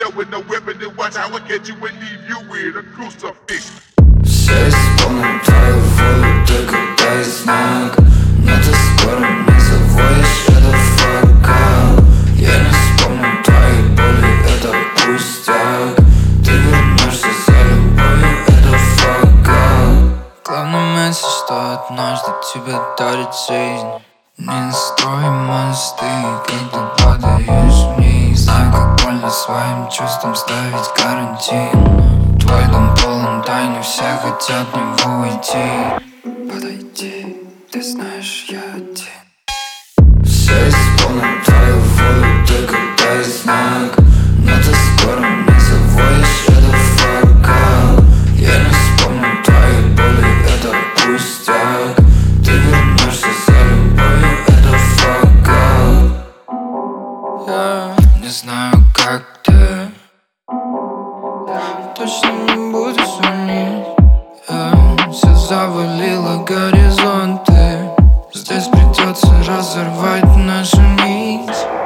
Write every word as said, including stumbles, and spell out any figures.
up with no weapon and watch how I catch you and leave you with a crucifix. Все исполним твою волю, ты когда есть знак. Но ты скоро не заводишь, это fuck up. Я не вспомню твои боли, это пустяк. Ты вернешься за любовью, это fuck up. Главный месседж, что однажды тебе дарит жизнь. Не строй мосты, когда падаешь вниз. Знаю, как больно своим чувствам ставить карантин. Твой дом полон тайны, все хотят в него уйти. Подойди, ты знаешь, я один. Все исполним твою волю, ты когда есть знак. Но ты скоро не заводишь, это fuck up. Я не вспомню твои боли, это пустяк. Ты вернешься за любовью, это fuck up. Я не знаю, как ты, точно не буду звонить. Я все завалило горизонты. Здесь придется разорвать нашу нить.